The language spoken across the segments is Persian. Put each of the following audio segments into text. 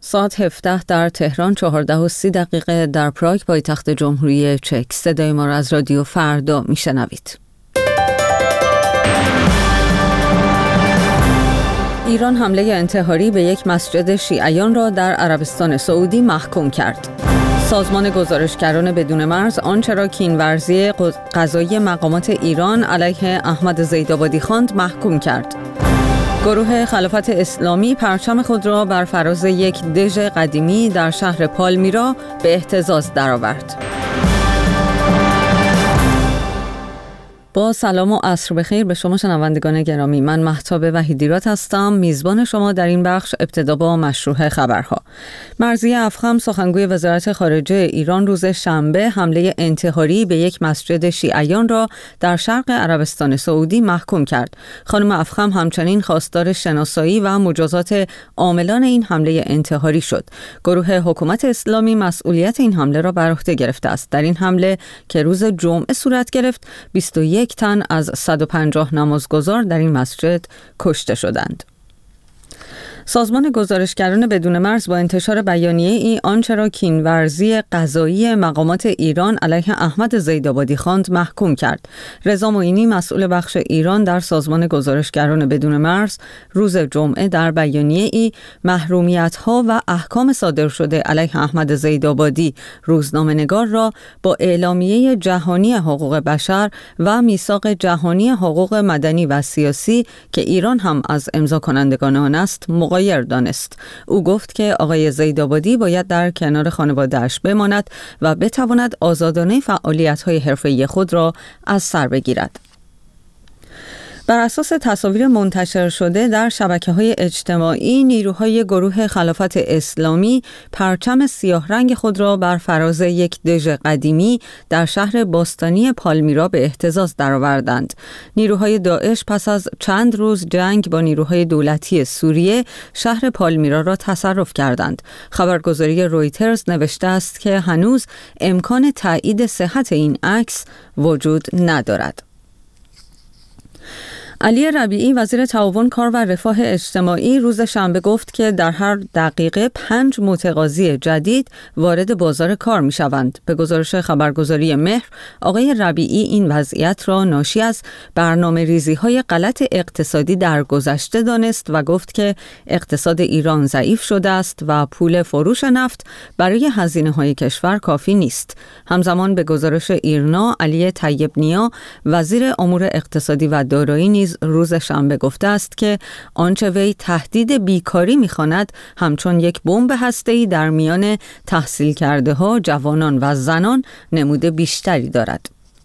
ساعت 17 در تهران، 14:30 در پراگ پایتخت جمهوری چک. صدای ما را از رادیو فردا میشنوید. ایران حمله انتحاری به یک مسجد شیعیان را در عربستان سعودی محکوم کرد. سازمان گزارشگران بدون مرز آنچه را کینورزی قضایی مقامات ایران علیه احمد زیدآبادی خواند محکوم کرد. گروه خلافت اسلامی پرچم خود را بر فراز یک دژ قدیمی در شهر پالمیرا به اهتزاز درآورد. با سلام و عصر بخیر به شما شنوندگان گرامی، من مهتاب وحیدیراد هستم، میزبان شما در این بخش. ابتدا با مشروع خبرها. مرضیه افخم سخنگوی وزارت خارجه ایران روز شنبه حمله انتحاری به یک مسجد شیعیان را در شرق عربستان سعودی محکوم کرد. خانم افخم همچنین خواستار شناسایی و مجازات عاملان این حمله انتحاری شد. گروه حکومت اسلامی مسئولیت این حمله را بر عهده گرفته است. در این حمله که روز جمعه صورت گرفت، 21 تن از 150 نمازگزار در این مسجد کشته شدند. سازمان گزارشگران بدون مرز با انتشار بیانیه‌ای آنچه را کینورزی قضایی مقامات ایران علیه احمد زیدآبادی خواند محکوم کرد. رضا معینی، مسئول بخش ایران در سازمان گزارشگران بدون مرز، روز جمعه در بیانیه‌ای محرومیت‌ها و احکام صادر شده علیه احمد زیدآبادی روزنامه‌نگار را با اعلامیه جهانی حقوق بشر و میثاق جهانی حقوق مدنی و سیاسی که ایران هم از امضا کنندگان آن است مغایر دانست. او گفت که آقای زیدآبادی باید در کنار خانواده‌اش بماند و بتواند آزادانه فعالیت‌های حرفه‌ای خود را از سر بگیرد. بر اساس تصاویر منتشر شده در شبکه‌های اجتماعی، نیروهای گروه خلافت اسلامی پرچم سیاه رنگ خود را بر فراز یک دژ قدیمی در شهر باستانی پالمیرا به اهتزاز درآوردند. نیروهای داعش پس از چند روز جنگ با نیروهای دولتی سوریه شهر پالمیرا را تصرف کردند. خبرگزاری رویترز نوشته است که هنوز امکان تایید صحت این عکس وجود ندارد. علی ربیعی، وزیر تعاون، کار و رفاه اجتماعی، روز شنبه گفت که در هر دقیقه 5 متقاضی جدید وارد بازار کار می شوند. به گزارش خبرگزاری مهر، آقای ربیعی این وضعیت را ناشی از برنامه ریزی های غلط اقتصادی در گذشته دانست و گفت که اقتصاد ایران ضعیف شده است و پول فروش نفت برای هزینه های کشور کافی نیست. همزمان به گزارش ایرنا، علی طیب نیا، وزیر امور اقتصادی و دارایی نیز روز شنبه گفته است که آنچه وی تهدید بیکاری می‌خواند همچون یک بمب هسته‌ای در میان تحصیل کرده ها، جوانان و زنان نمود بیشتری دارد.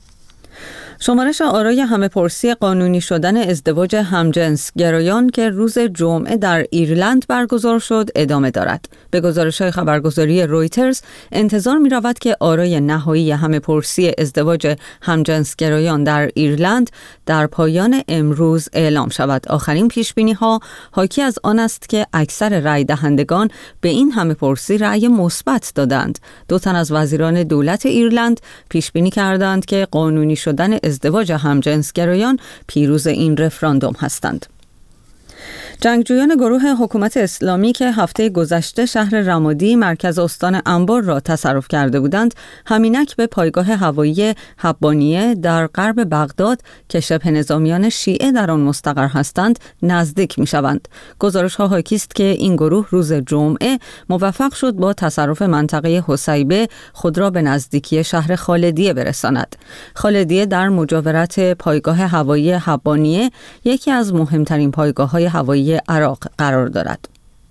شمارش آرای همه‌پرسی قانونی شدن ازدواج همجنس گرایان که روز جمعه در ایرلند برگزار شد ادامه دارد. به گزارش خبرگزاری رویترز، انتظار می رود که آرای نهایی همه‌پرسی ازدواج همجنس گرایان در ایرلند در پایان امروز اعلام شود. آخرین پیشبینی ها حاکی از آن است که اکثر رای دهندگان به این همه‌پرسی رأی مثبت دادند. 2 تن از وزیران دولت ایرلند پیشبینی کردند که قانونی شدن ازدواج همجنسگرایان پیروز این رفراندوم هستند. جنگجویان گروه حکومت اسلامی که هفته گذشته شهر رمادی مرکز استان انبار را تصرف کرده بودند، همینک به پایگاه هوایی حبانیه در غرب بغداد که شبه نظامیان شیعه در آن مستقر هستند نزدیک می‌شوند. گزارش‌ها حاکی است که این گروه روز جمعه موفق شد با تصرف منطقه حسیبه خود را به نزدیکی شهر خالدیه برساند. خالدیه در مجاورت پایگاه هوایی حبانیه یکی از مهمترین پایگاه‌های هوایی عراق قرار دارد.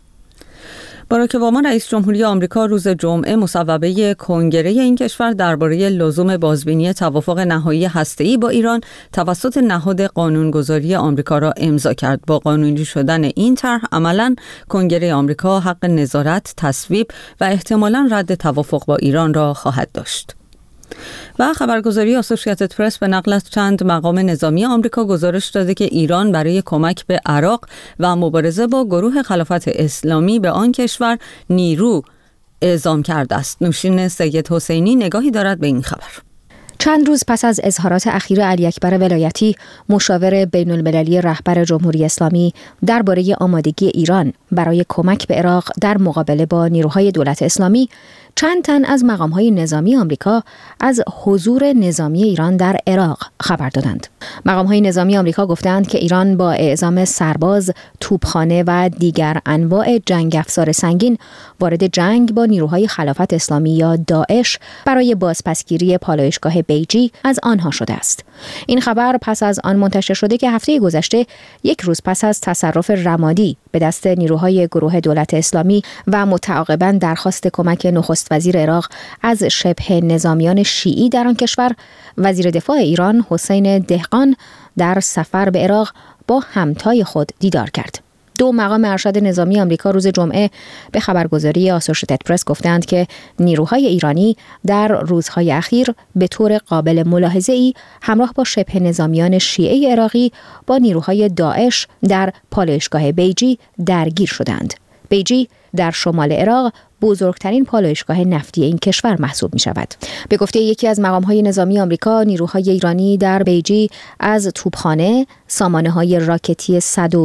باراک اوباما رئیس جمهوری آمریکا روز جمعه مصوبه کنگره این کشور درباره لزوم بازبینی توافق نهایی هسته‌ای با ایران توسط نهاد قانونگذاری آمریکا را امضا کرد. با قانونی شدن این طرح عملاً کنگره آمریکا حق نظارت، تصویب و احتمالاً رد توافق با ایران را خواهد داشت. و خبرگزاری آسوشییتد پرس به نقل از چند مقام نظامی آمریکا گزارش داده که ایران برای کمک به عراق و مبارزه با گروه خلافت اسلامی به آن کشور نیرو اعزام کرده است. نوشین سید حسینی نگاهی دارد به این خبر. چند روز پس از اظهارات اخیر علی اکبر ولایتی، مشاور بین المللی رهبر جمهوری اسلامی درباره آمادگی ایران برای کمک به عراق در مقابله با نیروهای دولت اسلامی، چند تن از مقام‌های نظامی آمریکا از حضور نظامی ایران در عراق خبر دادند. مقام‌های نظامی آمریکا گفتند که ایران با اعزام سرباز، توپخانه و دیگر انواع جنگ افزار سنگین وارد جنگ با نیروهای خلافت اسلامی یا داعش برای بازپسگیری پالایشگاه بیجی از آنها شده است. این خبر پس از آن منتشر شده که هفته گذشته، یک روز پس از تصرف رمادی به دست نیروهای گروه دولت اسلامی و متعاقباً درخواست کمک نخست وزیر عراق از شبه نظامیان شیعی در آن کشور، وزیر دفاع ایران حسین دهقان در سفر به عراق با همتای خود دیدار کرد. دو مقام ارشد نظامی آمریکا روز جمعه به خبرگزاری آسوشیتد پرس گفتند که نیروهای ایرانی در روزهای اخیر به طور قابل ملاحظه‌ای همراه با شبه نظامیان شیعه عراقی با نیروهای داعش در پالایشگاه بیجی درگیر شدند. بیجی در شمال عراق بزرگترین پالایشگاه نفتی این کشور محسوب می شود. به گفته یکی از مقام‌های نظامی آمریکا، نیروهای ایرانی در بیجی از توپخانه، سامانه‌های راکتی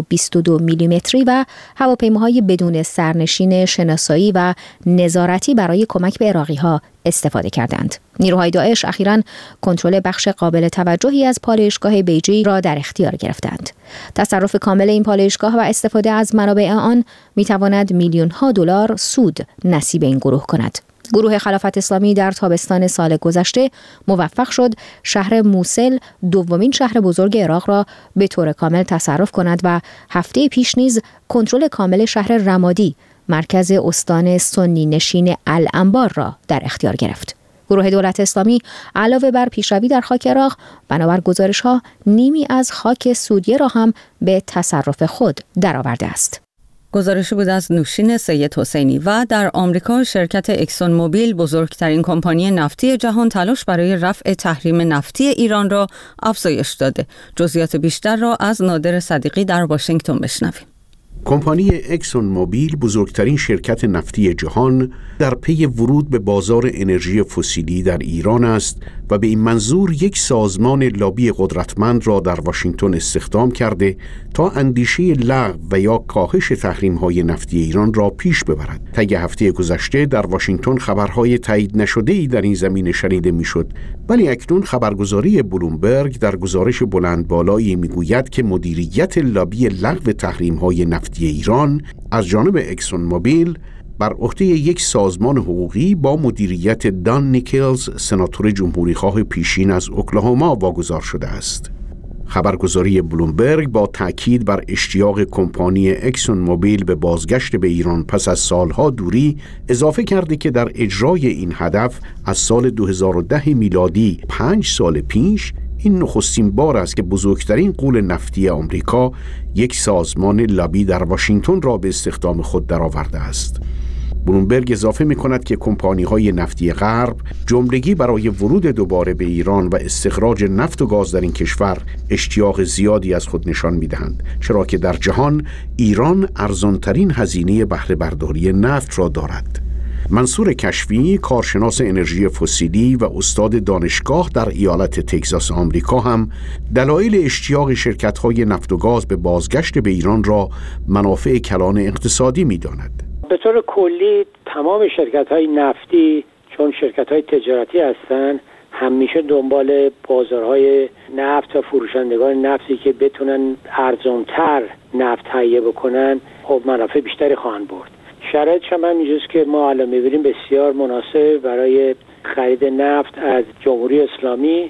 122 میلیمتری و هواپیماهای بدون سرنشین شناسایی و نظارتی برای کمک به عراقی‌ها استفاده کردند. نیروهای داعش اخیراً کنترل بخش قابل توجهی از پالایشگاه بیجی را در اختیار گرفتند. تصرف کامل این پالایشگاه و استفاده از منابع آن می‌تواند میلیون‌ها دلار سود نصیب این گروه کند. گروه خلافت اسلامی در تابستان سال گذشته موفق شد شهر موصل، دومین شهر بزرگ عراق را به طور کامل تصرف کند و هفته پیش نیز کنترل کامل شهر رمادی، مرکز استان سنی نشین الانبار را در اختیار گرفت. گروه دولت اسلامی علاوه بر پیشروی در خاک عراق، بنابر گزارش‌ها نیمی از خاک سوریه را هم به تصرف خود درآورده است. گزارشی بود از نوشین سید حسینی. و در آمریکا شرکت اکسون موبیل، بزرگترین کمپانی نفتی جهان، تلاش برای رفع تحریم نفتی ایران را افزایش داده. جزئیات بیشتر را از نادر صدیقی در واشنگتن بشنویم. کمپانی اکسون موبیل، بزرگترین شرکت نفتی جهان، در پی ورود به بازار انرژی فسیلی در ایران است و به این منظور یک سازمان لابی قدرتمند را در واشنگتن استخدام کرده تا اندیشه لغو و یا کاهش تحریم‌های نفتی ایران را پیش ببرد. طی هفته گذشته در واشنگتن خبرهای تایید نشده‌ای در این زمینه شنیده میشد، ولی اکنون خبرگزاری بلومبرگ در گزارش بلند بالایی میگوید که مدیریت لابی لغو تحریم‌های نفتی ایران از جانب اکسون موبیل بر عهده یک سازمان حقوقی با مدیریت دان نیکلز، سناتور جمهوریخواه پیشین از اوکلاهوما، واگذار شده است. خبرگزاری بلومبرگ با تأکید بر اشتیاق کمپانی اکسون موبیل به بازگشت به ایران پس از سالها دوری، اضافه کرده که در اجرای این هدف از سال 2010 میلادی 5 سال پیش این نخستین بار است که بزرگترین غول نفتی آمریکا یک سازمان لابی در واشنگتن را به استخدام خود درآورده است. بلومبرگ اضافه می‌کند که کمپانی‌های نفتی غرب جملگی برای ورود دوباره به ایران و استخراج نفت و گاز در این کشور اشتیاق زیادی از خود نشان می‌دهند، چرا که در جهان ایران ارزان‌ترین هزینه بهره برداری نفت را دارد. منصور کشفی، کارشناس انرژی فسیلی و استاد دانشگاه در ایالت تگزاس آمریکا، هم دلایل اشتیاق شرکت‌های نفت و گاز به بازگشت به ایران را منافع کلان اقتصادی می‌داند. به طور کلی تمام شرکت‌های نفتی، چون شرکت‌های تجارتی هستند، همیشه دنبال بازارهای نفت و فروشندگان نفتی که بتونن ارزان‌تر نفت تهیه بکنن، خب منافع بیشتری خواهند برد. شرایطش هم اینجاست که ما الان می‌بینیم بسیار مناسب برای خرید نفت از جمهوری اسلامی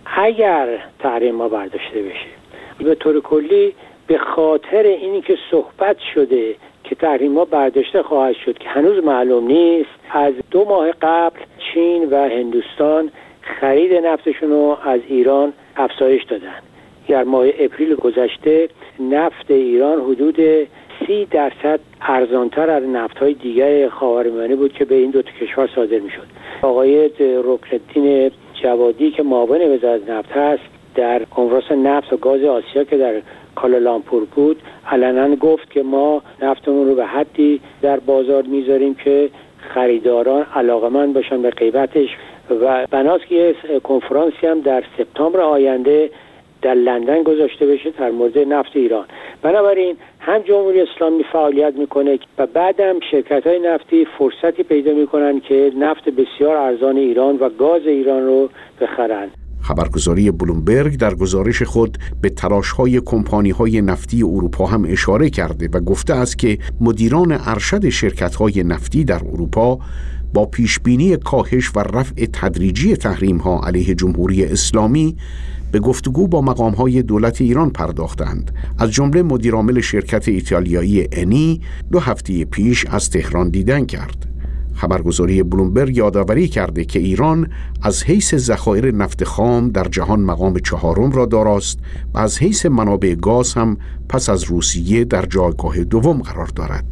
اگر تحریم ها برداشته بشه. به طور کلی به خاطر اینی که صحبت شده که تحریم ها برداشته خواهد شد که هنوز معلوم نیست، از 2 ماه قبل چین و هندوستان خرید نفتشون رو از ایران افزایش دادن. در ماه اپریل گذشته نفت ایران حدود 30% ارزانتر از نفت‌های دیگر خاورمیانه بود که به این 2 کشور صادر می‌شد. آقای رکن‌الدین جوادی که معاون وزارت نفت هست، در کنفرانس نفت و گاز آسیا که در کوالالامپور بود، علنا گفت که ما نفتمون رو به حدی در بازار میذاریم که خریداران علاقمند باشن به قیمتش و بناست که یه کنفرانسی هم در سپتامبر آینده در لندن گذاشته بشه در مورد نفت ایران. بنابراین هم جمهوری اسلامی فعالیت میکنه و بعدم شرکت‌های نفتی فرصتی پیدا میکنن که نفت بسیار ارزان ایران و گاز ایران رو بخرن. خبرگزاری بلومبرگ در گزارش خود به تلاش‌های کمپانی‌های نفتی اروپا هم اشاره کرده و گفته است که مدیران ارشد شرکت‌های نفتی در اروپا با پیشبینی کاهش و رفع تدریجی تحریم‌ها علیه جمهوری اسلامی به گفتگو با مقام‌های دولت ایران پرداختند. از جمله مدیرعامل شرکت ایتالیایی انی 2 هفته پیش از تهران دیدن کرد. خبرگزاری بلومبرگ یادآوری کرده که ایران از حیث ذخایر نفت خام در جهان مقام 4 را داراست و از حیث منابع گاز هم پس از روسیه در جایگاه 2 قرار دارد.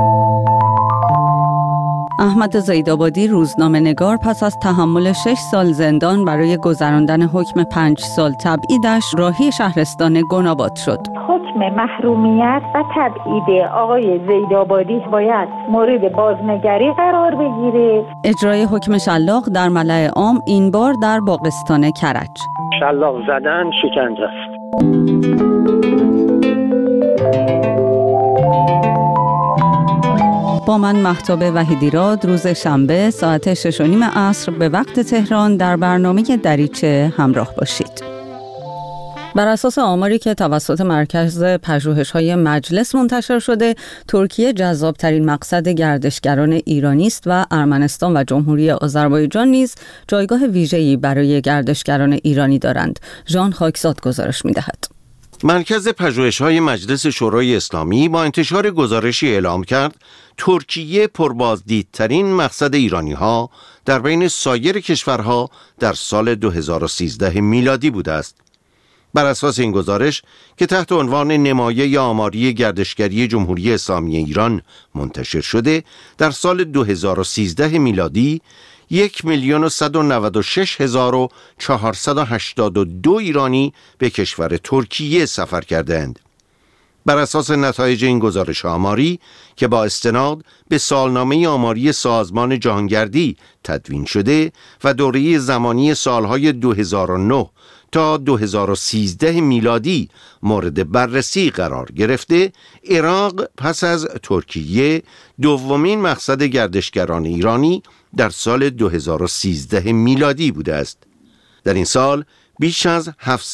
احمد زیدآبادی روزنامه‌نگار پس از تحمل 6 سال زندان برای گذراندن حکم 5 سال تبعیدش راهی شهرستان گناباد شد. حکم محرومیت و تبعید آقای زیدآبادی باید مورد بازنگری قرار بگیره. اجرای حکم شلاق در ملأ عام، این بار در باغستان کرج. شلاق زدن شکنجه است. با من مهتاب وحیدیراد روز شنبه ساعت 6:30 عصر به وقت تهران در برنامه دریچه همراه باشید. بر اساس آماری که توسط مرکز پژوهش‌های مجلس منتشر شده، ترکیه جذاب‌ترین مقصد گردشگران ایرانی است و ارمنستان و جمهوری آذربایجان نیز جایگاه ویژه‌ای برای گردشگران ایرانی دارند. ژان خاکزاد گزارش می‌دهد. مرکز پژوهش‌های مجلس شورای اسلامی با انتشار گزارشی اعلام کرد ترکیه پربازدیدترین مقصد ایرانی‌ها در بین سایر کشورها در سال 2013 میلادی بوده است. بر اساس این گزارش که تحت عنوان نمایه آماری گردشگری جمهوری اسلامی ایران منتشر شده، در سال 2013 میلادی 1,196,482 ایرانی به کشور ترکیه سفر کردند. بر اساس نتایج این گزارش آماری که با استناد به سالنامه آماری سازمان جهانگردی تدوین شده و دوره زمانی سالهای 2009 تا 2013 میلادی مورد بررسی قرار گرفته، عراق پس از ترکیه دومین مقصد گردشگران ایرانی در سال 2013 میلادی بوده است. در این سال بیش از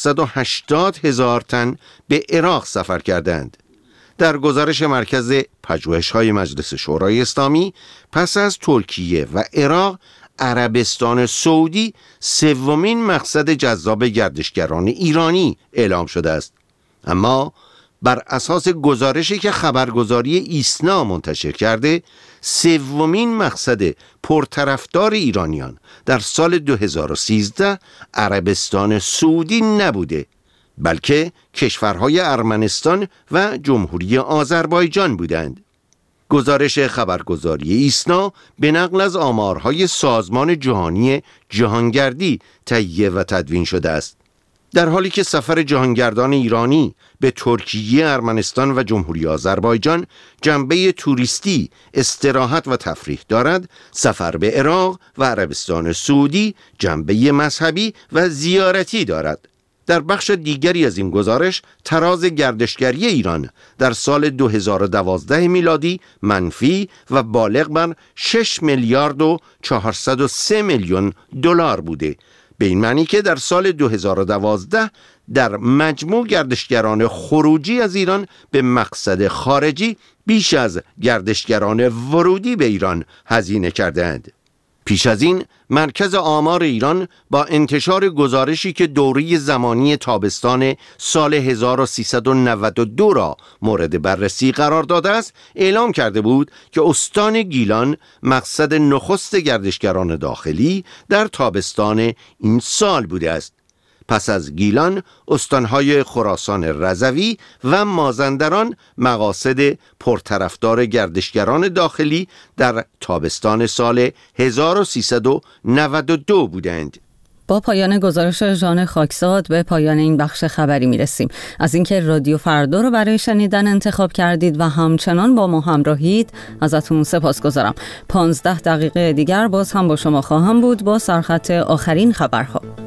780,000 تن به عراق سفر کردند. در گزارش مرکز پژوهش‌های مجلس شورای اسلامی، پس از ترکیه و عراق، عربستان سعودی سومین مقصد جذاب گردشگران ایرانی اعلام شده است. اما بر اساس گزارشی که خبرگزاری ایسنا منتشر کرده، سومین مقصد پرطرفدار ایرانیان در سال 2013 عربستان سعودی نبوده، بلکه کشورهای ارمنستان و جمهوری آذربایجان بودند. گزارش خبرگزاری ایسنا به نقل از آمارهای سازمان جهانی جهانگردی تهیه و تدوین شده است. در حالی که سفر جهانگردان ایرانی به ترکیه، ارمنستان و جمهوری آذربایجان جنبه توریستی، استراحت و تفریح دارد، سفر به عراق و عربستان سعودی جنبه مذهبی و زیارتی دارد. در بخش دیگری از این گزارش، تراز گردشگری ایران در سال 2012 میلادی منفی و بالغ بر 6 میلیارد و 403 میلیون دلار بوده، به این معنی که در سال 2012 در مجموع گردشگران خروجی از ایران به مقصد خارجی بیش از گردشگران ورودی به ایران هزینه کردند. پیش از این مرکز آمار ایران با انتشار گزارشی که دوره زمانی تابستان سال 1392 را مورد بررسی قرار داده است، اعلام کرده بود که استان گیلان مقصد نخست گردشگران داخلی در تابستان این سال بوده است. پس از گیلان، استانهای خراسان رضوی و مازندران مقاصد پرطرفدار گردشگران داخلی در تابستان سال 1392 بودند. با پایان گزارش ژان خاکزاد به پایان این بخش خبری میرسیم. از اینکه رادیو فردا رو برای شنیدن انتخاب کردید و همچنان با ما همراهید ازتون سپاسگزارم. 15 دقیقه دیگر باز هم با شما خواهم بود با سرخط آخرین خبرها.